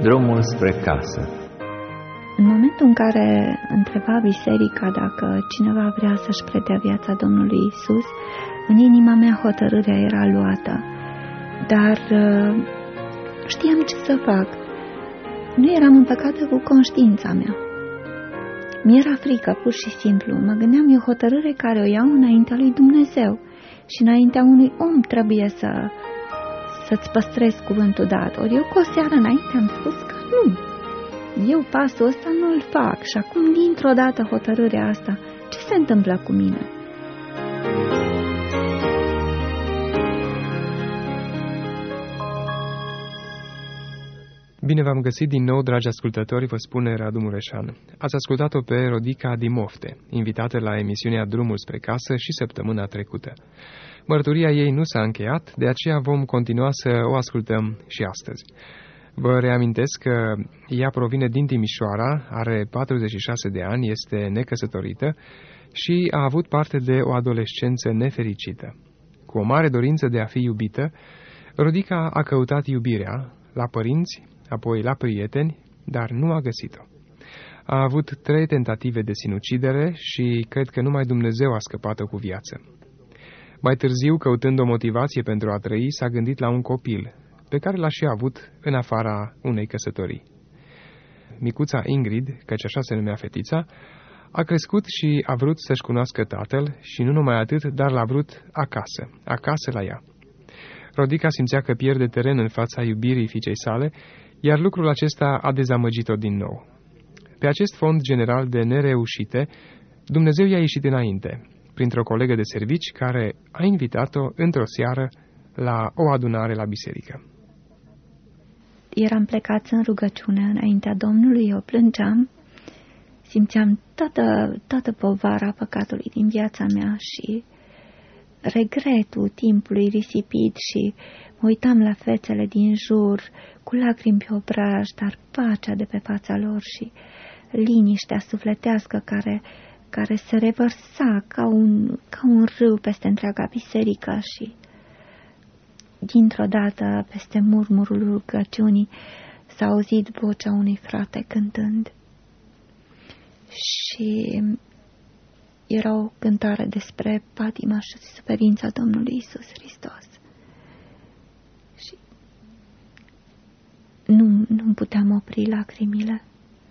Drumul spre casă. În momentul în care întreba biserica dacă cineva vrea să-și predea viața Domnului Isus, în inima mea hotărârea era luată. Dar știam ce să fac. Nu eram împăcată cu conștiința mea. Mi-era frică, pur și simplu. Mă gândeam, e o hotărâre care o iau înaintea lui Dumnezeu. Și înaintea unui om trebuie să-ți păstrezi cuvântul dat. Ori eu cu o seară înainte am spus că nu. Eu pasul ăsta nu-l fac. Și acum, dintr-o dată, hotărârea asta, ce se întâmplă cu mine? Bine v-am găsit din nou, dragi ascultători, vă spune Radu Mureșan. Ați ascultat-o pe Rodica Dimofte, invitată la emisiunea Drumul spre casă și săptămâna trecută. Mărturia ei nu s-a încheiat, de aceea vom continua să o ascultăm și astăzi. Vă reamintesc că ea provine din Timișoara, are 46 de ani, este necăsătorită și a avut parte de o adolescență nefericită. Cu o mare dorință de a fi iubită, Rodica a căutat iubirea la părinți, apoi la prieteni, dar nu a găsit-o. A avut 3 tentative de sinucidere și cred că numai Dumnezeu a scăpat-o cu viață. Mai târziu, căutând o motivație pentru a trăi, s-a gândit la un copil, pe care l-a și avut în afara unei căsătorii. Micuța Ingrid, căci așa se numea fetița, a crescut și a vrut să-și cunoască tatăl și nu numai atât, dar l-a vrut acasă la ea. Rodica simțea că pierde teren în fața iubirii fiicei sale, iar lucrul acesta a dezamăgit-o din nou. Pe acest fond general de nereușite, Dumnezeu i-a ieșit înainte, printr-o colegă de servici care a invitat-o într-o seară la o adunare la biserică. Eram plecați în rugăciune înaintea Domnului, eu plângeam, simțeam toată povara păcatului din viața mea și regretul timpului risipit și mă uitam la fețele din jur cu lacrimi pe obraj, dar pacea de pe fața lor și liniștea sufletească care se revărsa ca un râu peste întreaga biserică și dintr-o dată peste murmurul rugăciunii s-a auzit vocea unui frate cântând și era o cântare despre patima și suferința Domnului Isus Hristos. Și nu puteam opri lacrimile.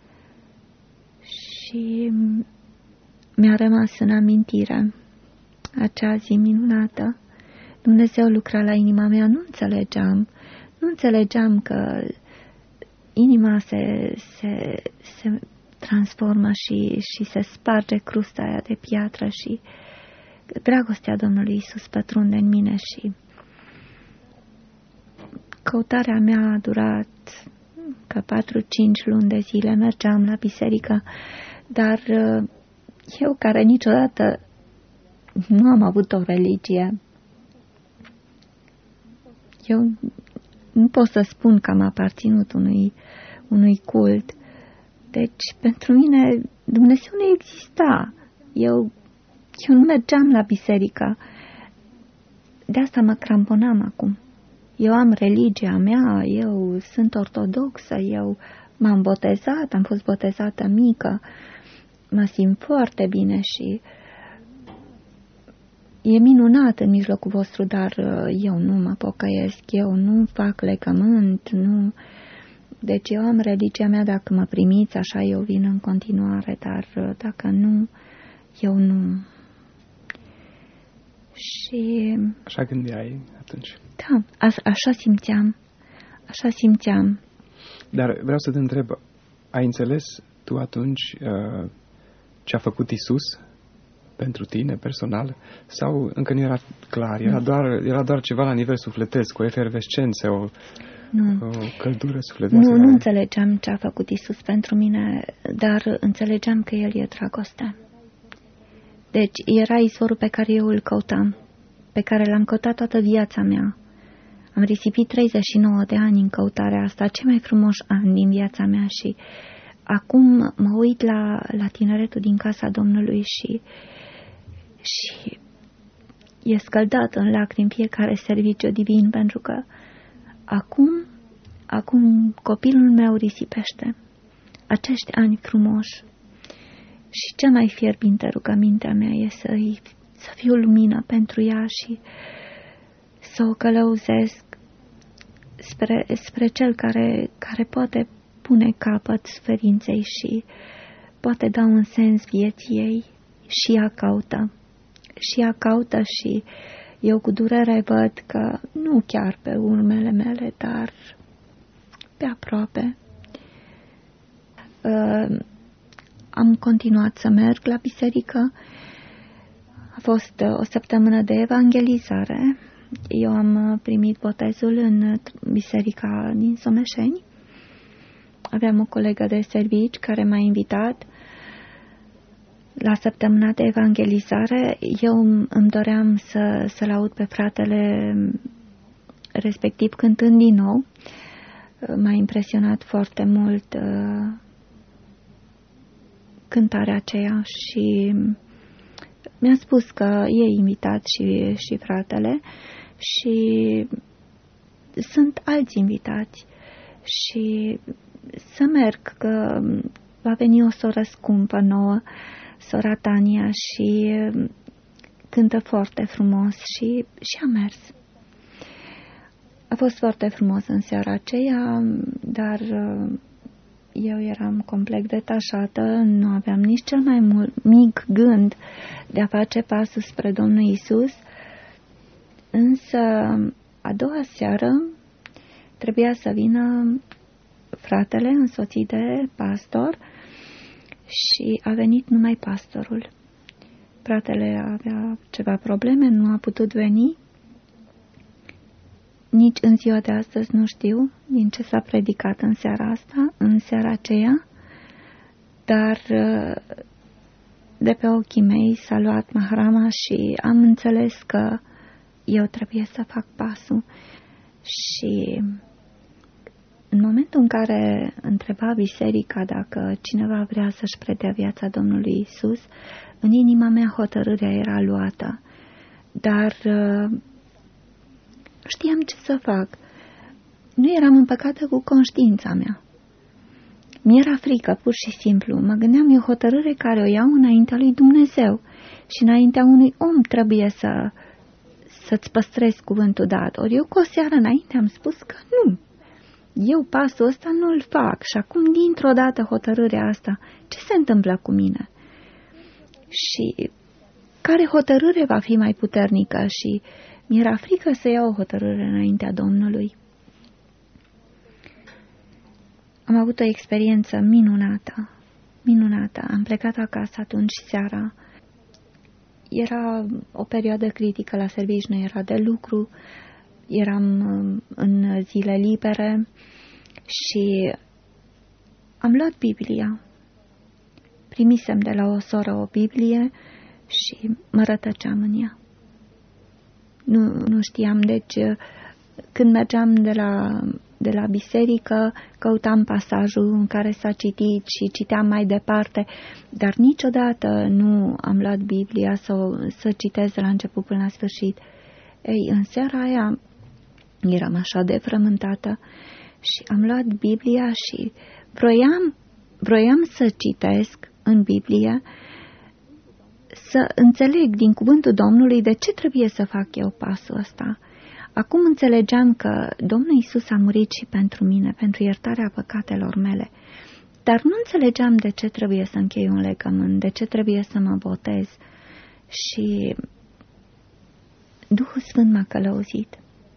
Și mi-a rămas în amintire acea zi minunată. Dumnezeu lucra la inima mea, nu înțelegeam că inima se transformă și se sparge crusta aia de piatră și dragostea Domnului Isus pătrunde în mine și căutarea mea a durat că 4-5 luni de zile, mergeam la biserică, dar eu care niciodată nu am avut o religie, eu nu pot să spun că am aparținut unui cult. Deci, pentru mine, Dumnezeu nu exista. Eu nu mergeam la biserică. De asta mă cramponam acum. Eu am religia mea, eu sunt ortodoxă, eu m-am botezat, am fost botezată mică, mă simt foarte bine și e minunat în mijlocul vostru, dar eu nu mă pocăiesc, eu nu fac legământ, nu... Deci eu am religia mea, dacă mă primiți, așa eu vin în continuare, dar dacă nu, eu nu. Și... Așa gândeai atunci? Da, așa simțeam. Dar vreau să te întreb, ai înțeles tu atunci ce a făcut Isus pentru tine, personal? Sau încă nu era clar? Era doar ceva la nivel sufletesc, o efervescență, o căldură sufletească? Nu înțelegeam ce a făcut Isus pentru mine, dar înțelegeam că El e dragoste. Deci era izvorul pe care eu îl căutam, pe care l-am căutat toată viața mea. Am risipit 39 de ani în căutarea asta, cei mai frumoși ani din viața mea și acum mă uit la tineretul din casa Domnului și e scăldat în lacrimi fiecare serviciu divin, pentru că acum acum copilul meu risipește acești ani frumoși și cea mai fierbinte rugămintea mea e să fiu lumină pentru ea și să o călăuzesc spre cel care poate pune capăt suferinței și poate da un sens vieții ei. Și ea caută și eu cu durere văd că nu chiar pe urmele mele, dar pe aproape. Am continuat să merg la biserică. A fost o săptămână de evangelizare. Eu am primit botezul în biserica din Someșeni. Aveam o colegă de servici care m-a invitat la săptămâna de evangelizare. Eu îmi doream să-l aud pe fratele respectiv cântând din nou. M-a impresionat foarte mult cântarea aceea și mi-a spus că e invitat și fratele și sunt alți invitați și să merg, că va veni o soră scumpă nouă, sora Tania, și cântă foarte frumos și a mers. A fost foarte frumos în seara aceea, dar eu eram complet detașată, nu aveam nici cel mai mic gând de a face pasul spre Domnul Iisus, însă a doua seară trebuia să vină fratele însoțit de pastor și a venit numai pastorul. Fratele avea ceva probleme, nu a putut veni. Nici în ziua de astăzi nu știu din ce s-a predicat în seara asta, în seara aceea, dar de pe ochii mei s-a luat mahrama și am înțeles că eu trebuie să fac pasul. Și în momentul în care întreba biserica dacă cineva vrea să-și predea viața Domnului Iisus, în inima mea hotărârea era luată, dar știam ce să fac. Nu eram împăcată cu conștiința mea. Mi-era frică, pur și simplu. Mă gândeam, e o hotărâre care o iau înaintea lui Dumnezeu și înaintea unui om trebuie să-ți păstrezi cuvântul dat. Ori eu cu o seară înainte am spus că nu. Eu pasul ăsta nu-l fac și acum dintr-o dată hotărârea asta, ce se întâmplă cu mine? Și care hotărâre va fi mai puternică? Și mi-era frică să iau o hotărâre înaintea Domnului. Am avut o experiență minunată. Am plecat acasă atunci seara. Era o perioadă critică la serviciu, nu era de lucru, eram în zile libere și am luat Biblia. Primisem de la o soră o Biblie și mă rătăceam în ea. Nu știam, deci când mergeam de la biserică, căutam pasajul în care s-a citit și citeam mai departe, dar niciodată nu am luat Biblia să citesc de la început până la sfârșit. Ei, în seara aia eram așa de frământată și am luat Biblia și vroiam să citesc în Biblie, să înțeleg din cuvântul Domnului de ce trebuie să fac eu pasul ăsta. Acum înțelegeam că Domnul Iisus a murit și pentru mine, pentru iertarea păcatelor mele, dar nu înțelegeam de ce trebuie să închei un legământ, de ce trebuie să mă botez. Și Duhul Sfânt m-a călăuzit.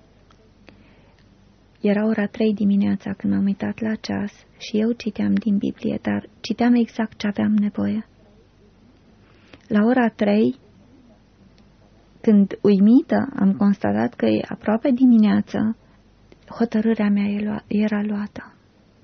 Era ora 3 dimineața când m-am uitat la ceas și eu citeam din Biblie, dar citeam exact ce aveam nevoie. La ora 3, când uimită am constatat că e aproape dimineață, hotărârea mea era luată.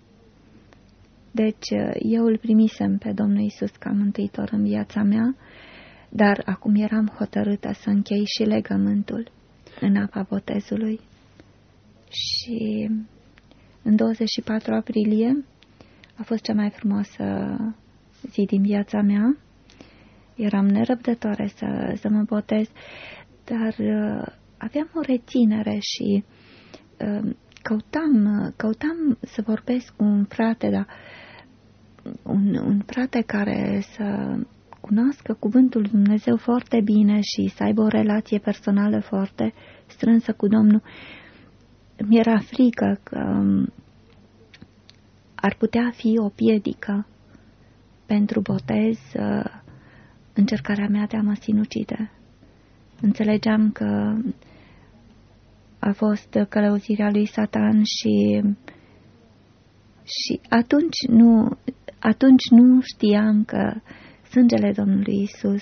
Deci eu îl primisem pe Domnul Iisus ca mântuitor în viața mea, dar acum eram hotărâtă să închei și legământul în apa botezului. Și în 24 aprilie a fost cea mai frumoasă zi din viața mea. Eram nerăbdătoare să mă botez, dar aveam o reținere și căutam să vorbesc cu un frate, dar un frate care să cunoască cuvântul lui Dumnezeu foarte bine și să aibă o relație personală foarte strânsă cu Domnul. Mi-era frică că ar putea fi o piedică pentru botez încercarea mea de a mă sinucide. Înțelegeam că a fost călăuzirea lui Satan și atunci nu știam că sângele Domnului Iisus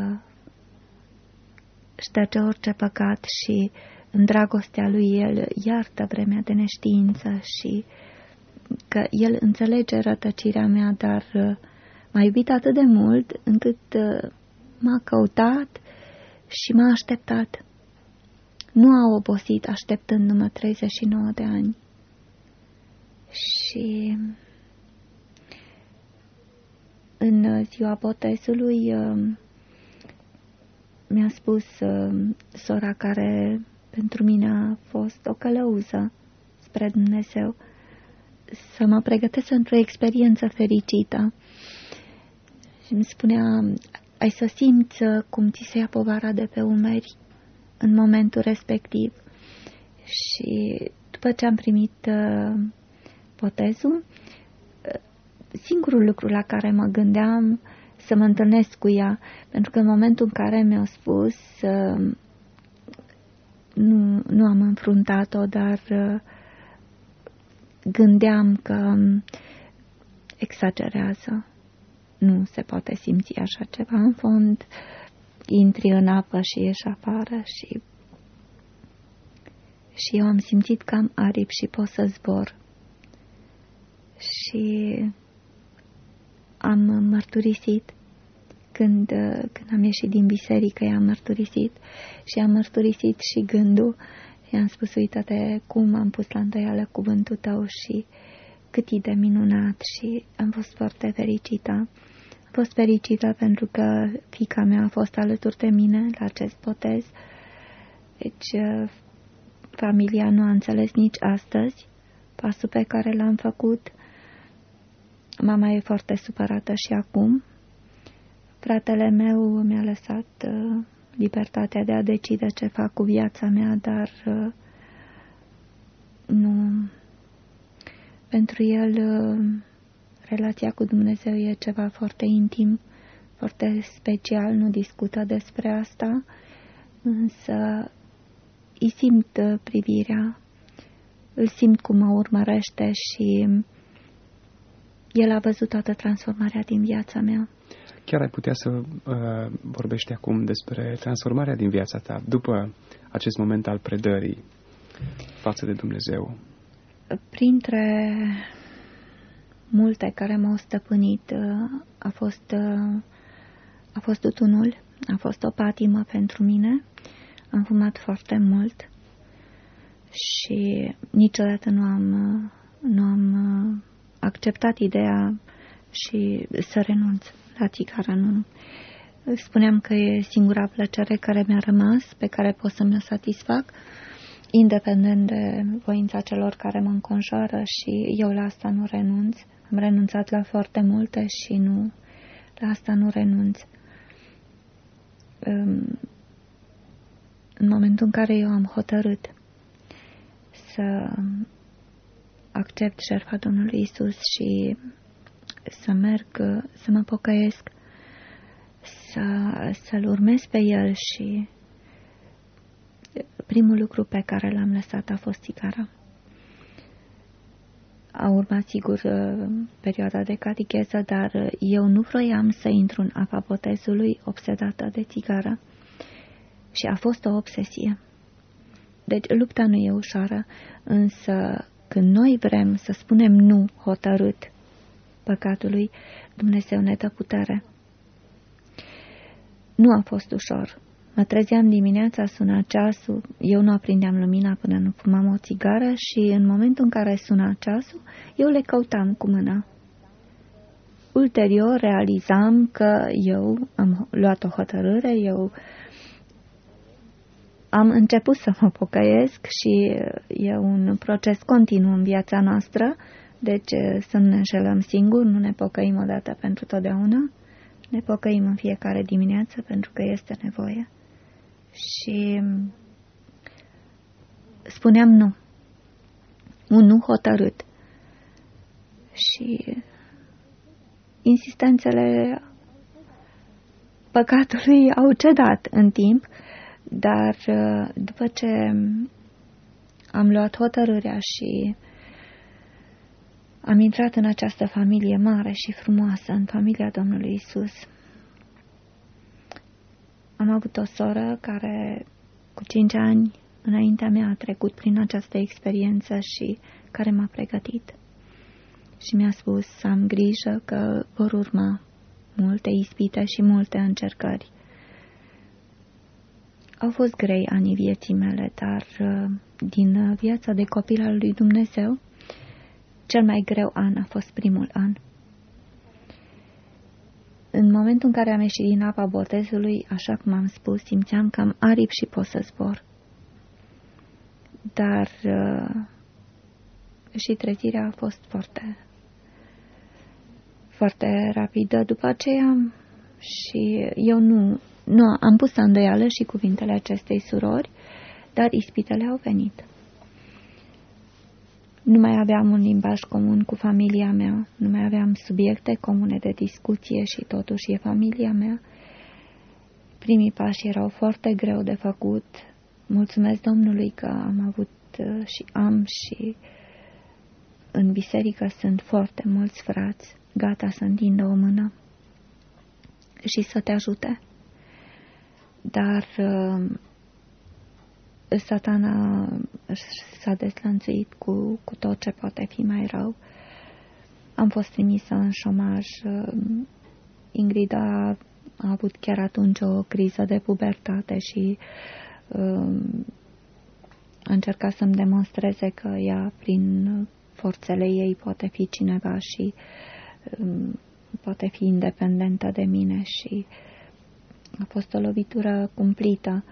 șterge orice păcat și în dragostea lui El iartă vremea de neștiință și că El înțelege rătăcirea mea, dar m-a iubit atât de mult încât m-a căutat și m-a așteptat. Nu a obosit așteptându-mă 39 de ani. Și în ziua botezului mi-a spus sora care pentru mine a fost o călăuză spre Dumnezeu să mă pregătesc pentru o experiență fericită. Și îmi spunea, ai să simți cum ți se ia povara de pe umeri în momentul respectiv. Și după ce am primit botezul, singurul lucru la care mă gândeam să mă întâlnesc cu ea, pentru că în momentul în care mi-a spus nu am înfruntat-o, dar gândeam că exagerează. Nu se poate simți așa ceva. În fond, intri în apă și ieși afară și eu am simțit că am aripi și pot să zbor. Și am mărturisit când am ieșit din biserică, i-am mărturisit și am mărturisit și gândul și am spus, uite-te cum am pus la îndoială cuvântul tău și cât e de minunat și am fost foarte fericită. Am fost fericită pentru că fiica mea a fost alături de mine la acest botez. Deci familia nu a înțeles nici astăzi pasul pe care l-am făcut. Mama e foarte supărată și acum. Fratele meu mi-a lăsat libertatea de a decide ce fac cu viața mea, dar nu. Pentru el, relația cu Dumnezeu e ceva foarte intim, foarte special, nu discută despre asta, însă îi simt privirea, îl simt cum mă urmărește și el a văzut toată transformarea din viața mea. Chiar ai putea să vorbești acum despre transformarea din viața ta după acest moment al predării față de Dumnezeu? Printre multe care m-au stăpânit a fost tutunul, a fost o patimă pentru mine. Am fumat foarte mult și niciodată nu am acceptat ideea și să renunț la țigară. Nu. Spuneam că e singura plăcere care mi-a rămas, pe care pot să mi-o satisfac, independent de voința celor care mă înconjoară și eu la asta nu renunț. Am renunțat la foarte multe și la asta nu renunț. În momentul în care eu am hotărât să accept jertfa Domnului Iisus și să merg, să mă pocăiesc, să-L urmez pe El și primul lucru pe care l-am lăsat a fost țigara. A urmat, sigur, perioada de catecheză, dar eu nu vroiam să intru în apa botezului obsedată de țigară și a fost o obsesie. Deci lupta nu e ușoară, însă când noi vrem să spunem nu hotărât păcatului, Dumnezeu ne dă putere. Nu a fost ușor. Mă trezeam dimineața, suna ceasul, eu nu aprindeam lumina până nu fumam o țigară și în momentul în care suna ceasul, eu le căutam cu mâna. Ulterior realizam că eu am luat o hotărâre, eu am început să mă pocăiesc și e un proces continuu în viața noastră, deci să nu ne înșelăm singuri, nu ne pocăim odată pentru totdeauna, ne pocăim în fiecare dimineață pentru că este nevoie. Și spuneam nu, un nu hotărât. Și insistențele păcatului au cedat în timp, dar după ce am luat hotărârea și am intrat în această familie mare și frumoasă, în familia Domnului Isus, am avut o soră care cu 5 ani înaintea mea a trecut prin această experiență și care m-a pregătit. Și mi-a spus să am grijă că vor urma multe ispite și multe încercări. Au fost grei anii vieții mele, dar din viața de copil al lui Dumnezeu, cel mai greu an a fost primul an. În momentul în care am ieșit din apa botezului, așa cum am spus, simțeam că am aripi și pot să zbor. Dar și trezirea a fost foarte rapidă după aceea și eu nu am pus la îndoială și cuvintele acestei surori, dar ispitele au venit. Nu mai aveam un limbaj comun cu familia mea, nu mai aveam subiecte comune de discuție și totuși e familia mea. Primii pași erau foarte greu de făcut. Mulțumesc Domnului că am avut și am și în biserică sunt foarte mulți frați gata să întindă o mână și să te ajute. Dar Satana s-a dezlănțuit cu tot ce poate fi mai rău. Am fost trimisă în șomaj. Ingrida a avut chiar atunci o criză de pubertate și a încercat să-mi demonstreze că ea, prin forțele ei, poate fi cineva și poate fi independentă de mine și a fost o lovitură cumplită.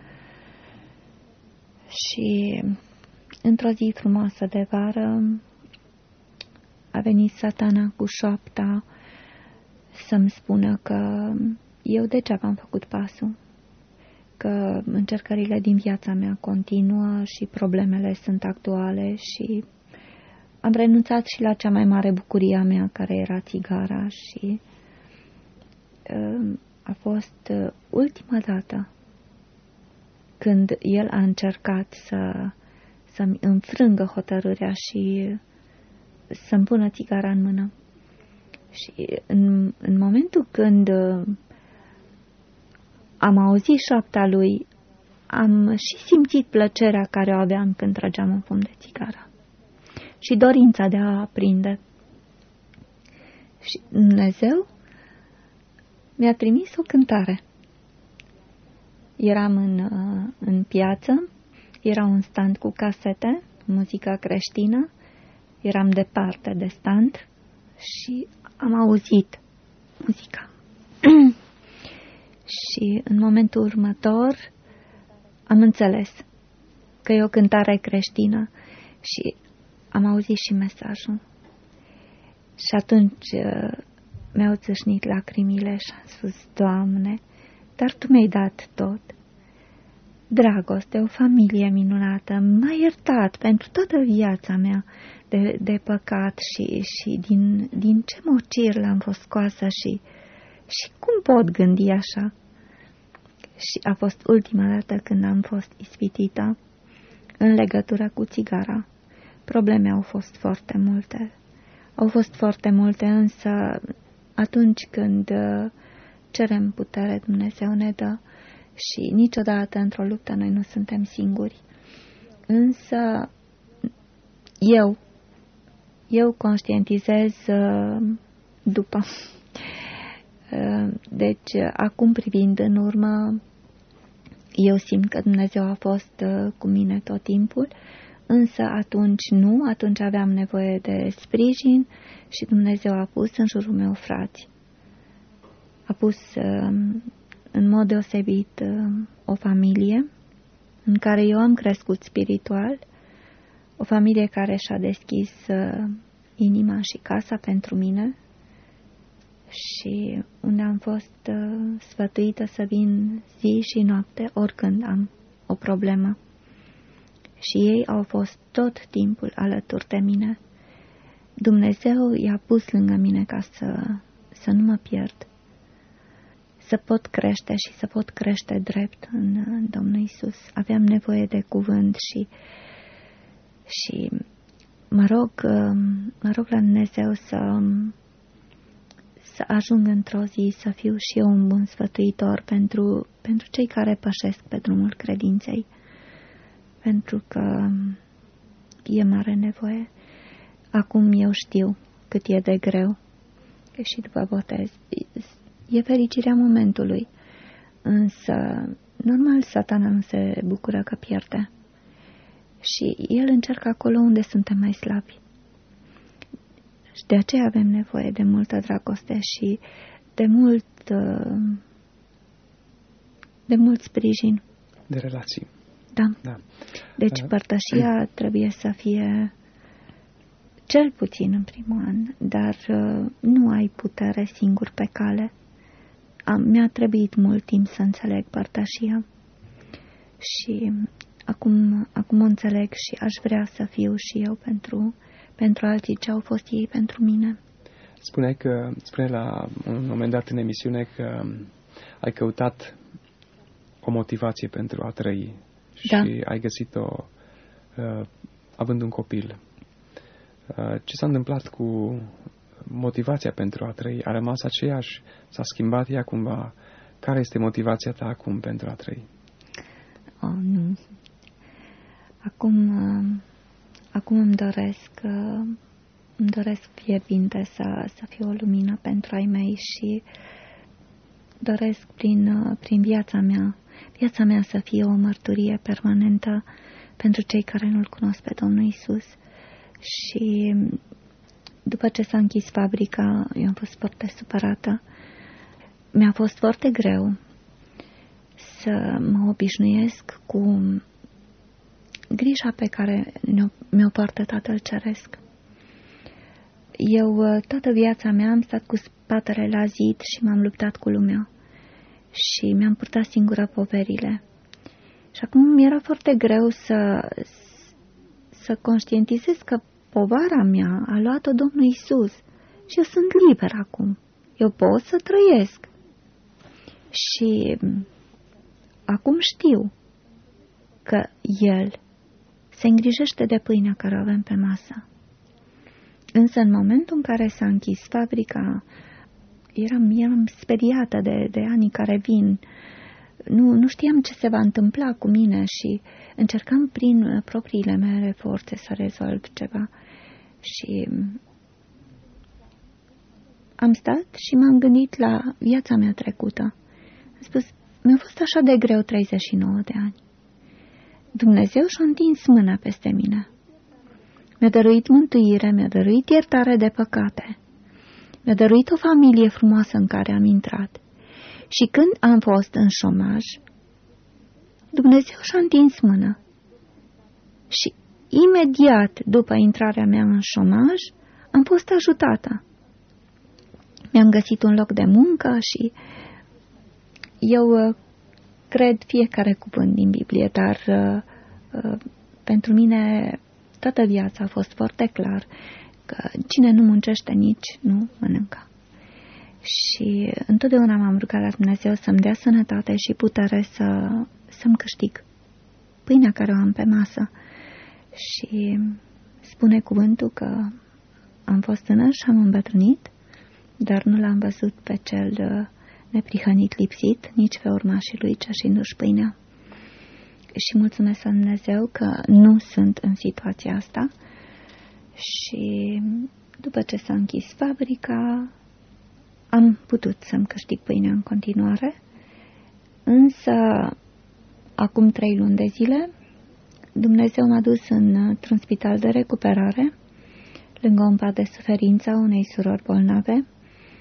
Și într-o zi frumoasă de vară a venit Satana cu șoapta să-mi spună că eu degeaba am făcut pasul, că încercările din viața mea continuă și problemele sunt actuale și am renunțat și la cea mai mare bucurie a mea, care era țigara, și a fost ultima dată când el a încercat să-mi înfrângă hotărârea și să-mi pună țigara în mână. Și în momentul când am auzit șoapta lui, am și simțit plăcerea care o aveam când trageam un pumn de țigară și dorința de a aprinde. Și Dumnezeu mi-a trimis o cântare. Eram în piață, era un stand cu casete, muzică creștină, eram departe de stand și am auzit muzica. Și în momentul următor am înțeles că e o cântare creștină și am auzit și mesajul. Și atunci mi-au țâșnit lacrimile și am spus: Doamne, dar Tu mi-ai dat tot. Dragoste, o familie minunată, m-ai iertat pentru toată viața mea de păcat și din ce mocir l-am fost scoasă și cum pot gândi așa? Și a fost ultima dată când am fost ispitită în legătură cu țigara. Probleme au fost foarte multe. Au fost foarte multe, însă atunci când cerem putere, Dumnezeu ne dă și niciodată într-o luptă noi nu suntem singuri. Însă eu conștientizez după. Deci, acum privind în urmă, eu simt că Dumnezeu a fost cu mine tot timpul, însă atunci aveam nevoie de sprijin și Dumnezeu a pus în jurul meu frați. A pus în mod deosebit o familie în care eu am crescut spiritual, o familie care și-a deschis inima și casa pentru mine și unde am fost sfătuită să vin zi și noapte oricând am o problemă. Și ei au fost tot timpul alături de mine. Dumnezeu i-a pus lângă mine ca să nu mă pierd, să pot crește și să pot crește drept în Domnul Iisus. Aveam nevoie de cuvânt și mă rog la Dumnezeu să ajung într-o zi să fiu și eu un bun sfătuitor pentru cei care pășesc pe drumul credinței, pentru că e mare nevoie. Acum eu știu cât e de greu și după botez. E fericirea momentului, însă normal Satana nu se bucură că pierde și el încearcă acolo unde suntem mai slabi. Și de aceea avem nevoie de multă dragoste și de mult sprijin. De relații. Da. Deci părtășia trebuie să fie cel puțin în primul an, dar nu ai putere singur pe cale. Mi-a trebuit mult timp să înțeleg părtășia și acum o înțeleg și aș vrea să fiu și eu pentru alții ce au fost ei pentru mine. Spune la un moment dat în emisiune că ai căutat o motivație pentru a trăi și ai găsit-o având un copil. Ce s-a întâmplat cu motivația pentru a trăi? A rămas aceeași? S-a schimbat ea cumva? Care este motivația ta acum pentru a trăi? Nu. Acum îmi doresc fierbinte să fiu o lumină pentru ai mei și doresc prin viața mea să fie o mărturie permanentă pentru cei care nu-L cunosc pe Domnul Iisus. Și după ce s-a închis fabrica, eu am fost foarte supărată. Mi-a fost foarte greu să mă obișnuiesc cu grija pe care mi-o poartă Tatăl Ceresc. Eu toată viața mea am stat cu spatele la zid și m-am luptat cu lumea și mi-am purtat singură poverile. Și acum mi-era foarte greu să conștientizez că povara mea a luat-o Domnul Iisus și eu sunt liber acum. Eu pot să trăiesc. Și acum știu că El se îngrijește de pâinea care o avem pe masă. Însă în momentul în care s-a închis fabrica, eram speriată de anii care vin. Nu știam ce se va întâmpla cu mine și încercam prin propriile mele forțe să rezolv ceva. Și am stat și m-am gândit la viața mea trecută. Am spus, mi-a fost așa de greu 39 de ani. Dumnezeu și-a întins mâna peste mine. Mi-a dăruit mântuire, mi-a dăruit iertare de păcate. Mi-a dăruit o familie frumoasă în care am intrat. Și când am fost în șomaj, Dumnezeu și-a întins mâna. Și imediat după intrarea mea în șomaj, am fost ajutată. Mi-am găsit un loc de muncă și eu cred fiecare cuvânt din Biblie, dar pentru mine toată viața a fost foarte clar că cine nu muncește nici nu mănâncă. Și întotdeauna m-am rugat la Dumnezeu să-mi dea sănătate și putere să-mi câștig pâinea care o am pe masă. Și spune cuvântul că am fost tânăr și am îmbătrânit, dar nu l-am văzut pe cel neprihănit lipsit, nici pe urmașii lui ceașindu-și pâinea. Și mulțumesc lui Dumnezeu că nu sunt în situația asta. Și după ce s-a închis fabrica, am putut să-mi câștig pâinea în continuare, însă acum 3 luni de zile Dumnezeu m-a dus într-un spital de recuperare, lângă un pat de suferință a unei surori bolnave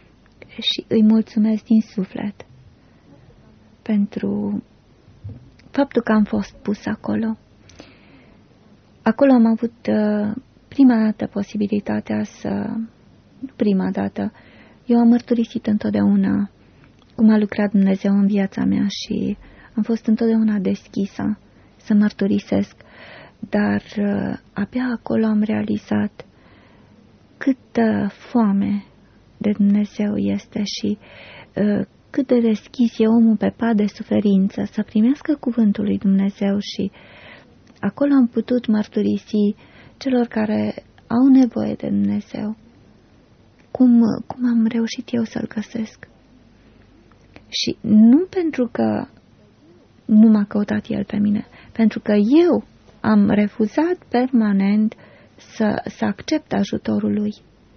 și îi mulțumesc din suflet pentru faptul că am fost pus acolo. Acolo am avut prima dată posibilitatea prima dată, eu am mărturisit întotdeauna cum a lucrat Dumnezeu în viața mea și am fost întotdeauna deschisă să mărturisesc, dar abia acolo am realizat câtă foame de Dumnezeu este și cât de deschis e omul pe pat de suferință să primească cuvântul lui Dumnezeu și acolo am putut mărturisi celor care au nevoie de Dumnezeu cum am reușit eu să-L găsesc. Și nu pentru că nu m-a căutat El pe mine, pentru că eu am refuzat permanent să accept ajutorul Lui.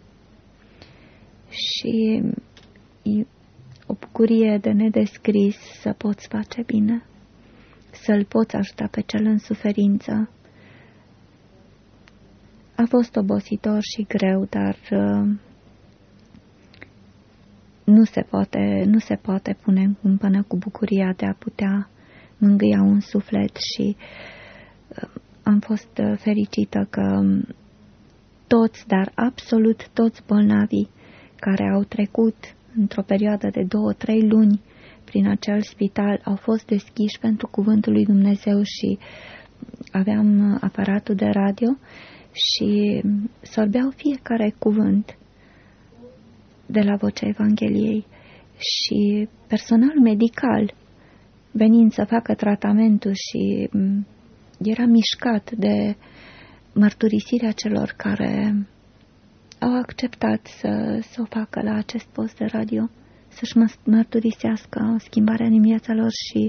Și o bucurie de nedescris să poți face bine, să-L poți ajuta pe cel în suferință. A fost obositor și greu, dar nu se poate pune în cumpănă cu bucuria de a putea mângâia un suflet și am fost fericită că toți, dar absolut toți bolnavii care au trecut într-o perioadă de 2-3 luni prin acel spital au fost deschiși pentru cuvântul lui Dumnezeu și aveam aparatul de radio și sorbeau fiecare cuvânt de la vocea Evangheliei și personal medical venind să facă tratamentul și era mișcat de mărturisirea celor care au acceptat să o facă la acest post de radio, să-și mărturisească schimbarea în viața lor și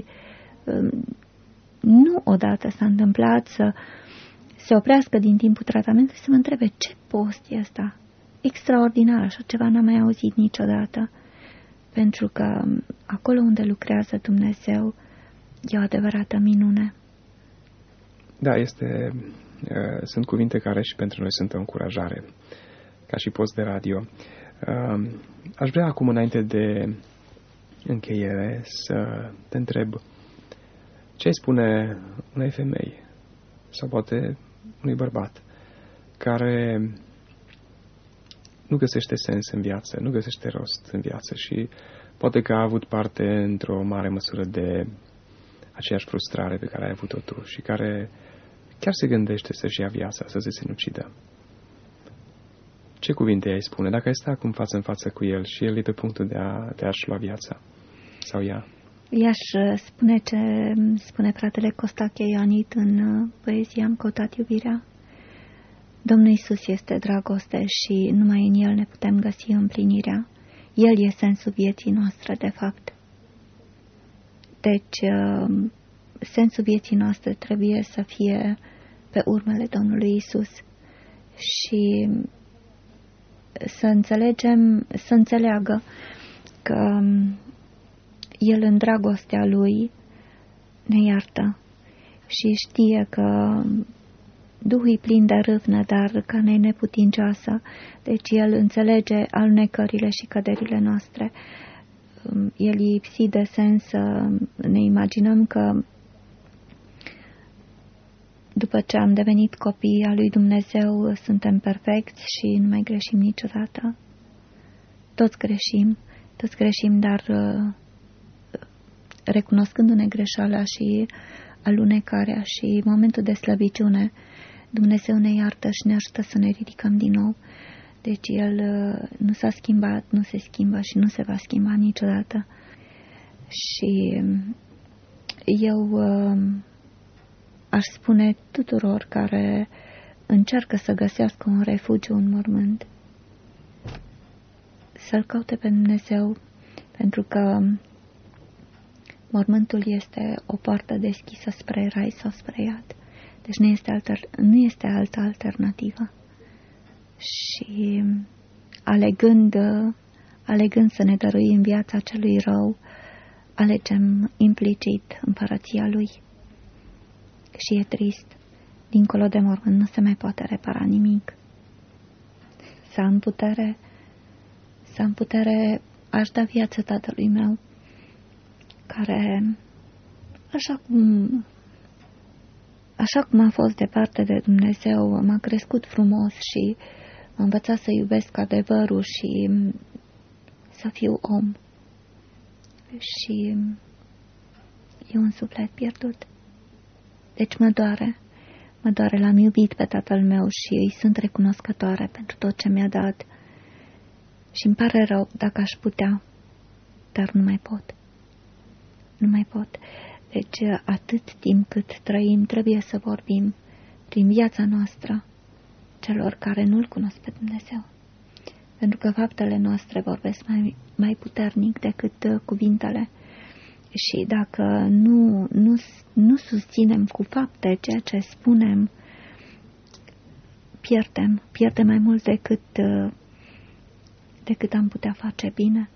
nu odată s-a întâmplat să se oprească din timpul tratamentului să mă întrebe ce post e ăsta. Extraordinar, așa ceva n-am mai auzit niciodată, pentru că acolo unde lucrează Dumnezeu e o adevărată minune. Da, sunt cuvinte care și pentru noi sunt o încurajare, ca și post de radio. Aș vrea acum, înainte de încheiere, să te întreb ce spune unei femei sau poate unui bărbat care nu găsește sens în viață, nu găsește rost în viață și poate că a avut parte într-o mare măsură de aceeași frustrare pe care ai avut-o tu și care chiar se gândește să-și ia viața, să se sinucidă. Ce cuvinte ai spune dacă ai sta acum față în față cu el și el e pe punctul de a-și lua viața sau ea? I-aș spune ce spune fratele Costache Ioanit în poezia Am căutat iubirea. Domnul Iisus este dragoste și numai în El ne putem găsi împlinirea. El e sensul vieții noastre, de fapt. Deci, sensul vieții noastre trebuie să fie pe urmele Domnului Iisus și să înțeleagă că El în dragostea Lui ne iartă și știe că Duhul e plin de râvnă, dar carnea e neputincioasă, deci El înțelege alunecările și căderile noastre. El e lipsit de sens să ne imaginăm că după ce am devenit copii al lui Dumnezeu, suntem perfecți și nu mai greșim niciodată. Toți greșim, dar recunoscându-ne greșeala și alunecarea și momentul de slăbiciune, Dumnezeu ne iartă și ne ajută să ne ridicăm din nou. Deci El nu s-a schimbat, nu se schimbă și nu se va schimba niciodată. Și eu aș spune tuturor care încearcă să găsească un refugiu, un mormânt, să-L caute pe Dumnezeu, pentru că mormântul este o poartă deschisă spre rai sau spre iad. Deci nu este altă alternativă. Și alegând să ne dăruim viața celui rău, alegem implicit împărăția Lui. Și e trist. Dincolo de mormânt nu se mai poate repara nimic. Să am putere, aș da viață tatălui meu, care așa cum a fost departe de Dumnezeu, m-a crescut frumos și m-a învățat să iubesc adevărul și să fiu om. Și e un suflet pierdut. Deci mă doare. Mă doare, l-am iubit pe tatăl meu și îi sunt recunoscătoare pentru tot ce mi-a dat. Și îmi pare rău dacă aș putea, dar nu mai pot. Nu mai pot. Deci atât timp cât trăim, trebuie să vorbim prin viața noastră celor care nu-L cunosc pe Dumnezeu. Pentru că faptele noastre vorbesc mai puternic decât cuvintele. Și dacă nu susținem cu fapte ceea ce spunem, pierdem mai mult decât am putea face bine.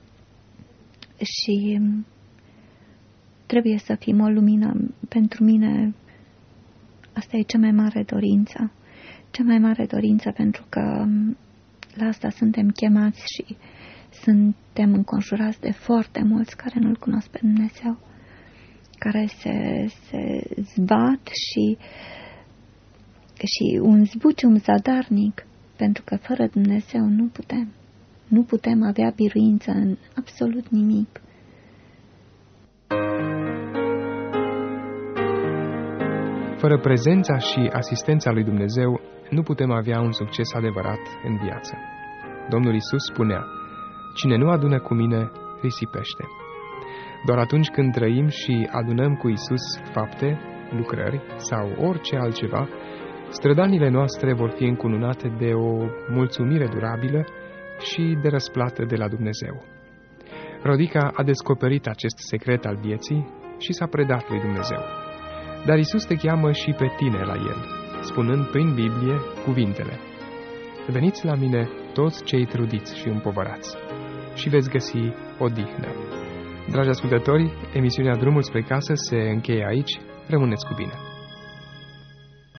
Și trebuie să fim o lumină. Pentru mine asta e cea mai mare dorință. Cea mai mare dorință, pentru că la asta suntem chemați și suntem înconjurați de foarte mulți care nu-L cunosc pe Dumnezeu, care se zbat și un zbucium zadarnic, pentru că fără Dumnezeu nu putem avea biruință în absolut nimic. Fără prezența și asistența lui Dumnezeu, nu putem avea un succes adevărat în viață. Domnul Iisus spunea: cine nu adună cu mine, risipește. Doar atunci când trăim și adunăm cu Iisus fapte, lucrări sau orice altceva, strădanile noastre vor fi încununate de o mulțumire durabilă și de răsplată de la Dumnezeu. Rodica a descoperit acest secret al vieții și s-a predat lui Dumnezeu. Dar Iisus te cheamă și pe tine la El, spunând prin Biblie cuvintele: veniți la mine toți cei trudiți și împovărați și veți găsi odihnă. Dragi ascultători, emisiunea Drumul spre casă se încheie aici. Rămâneți cu bine!